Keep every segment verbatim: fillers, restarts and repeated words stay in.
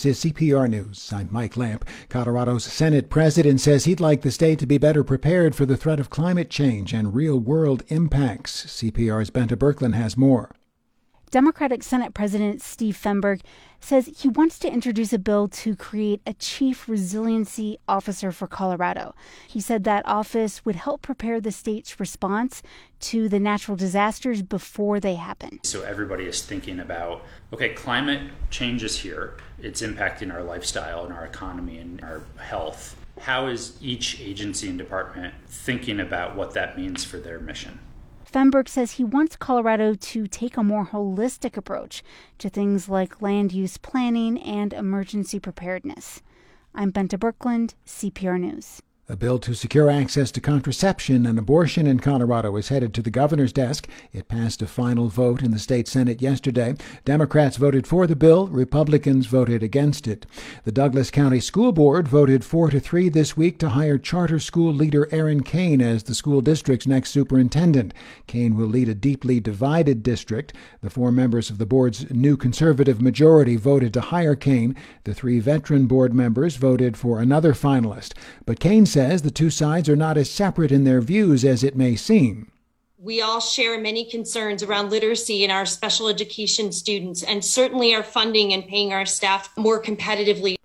This is C P R News. I'm Mike Lamp. Colorado's Senate president says he'd like the state to be better prepared for the threat of climate change and real-world impacts. C P R's Bente Birkeland has more. Democratic Senate President Steve Fenberg says he wants to introduce a bill to create a chief resiliency officer for Colorado. He said that office would help prepare the state's response to the natural disasters before they happen. So everybody is thinking about, okay, climate change is here. It's impacting our lifestyle and our economy and our health. How is each agency and department thinking about what that means for their mission? Fenberg says he wants Colorado to take a more holistic approach to things like land use planning and emergency preparedness. I'm Bente Birkeland, C P R News. A bill to secure access to contraception and abortion in Colorado is headed to the governor's desk. It passed a final vote in the state Senate yesterday. Democrats voted for the bill. Republicans voted against it. The Douglas County School Board voted four to three this week to hire charter school leader Erin Kane as the school district's next superintendent. Kane will lead a deeply divided district. The four members of the board's new conservative majority voted to hire Kane. The three veteran board members voted for another finalist. But Kane says the two sides are not as separate in their views as it may seem. We all share many concerns around literacy in our special education students, and certainly our funding and paying our staff more competitively.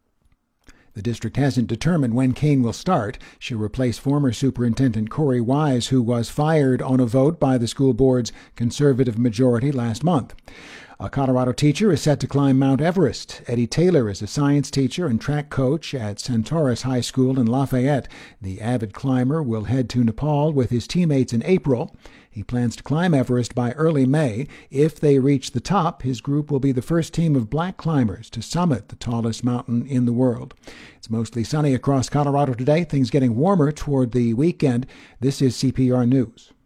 The district hasn't determined when Kane will start. She'll replace former Superintendent Corey Wise, who was fired on a vote by the school board's conservative majority last month. A Colorado teacher is set to climb Mount Everest. Eddie Taylor is a science teacher and track coach at Centaurus High School in Lafayette. The avid climber will head to Nepal with his teammates in April. He plans to climb Everest by early May. If they reach the top, his group will be the first team of black climbers to summit the tallest mountain in the world. It's mostly sunny across Colorado today. Things getting warmer toward the weekend. This is C P R News.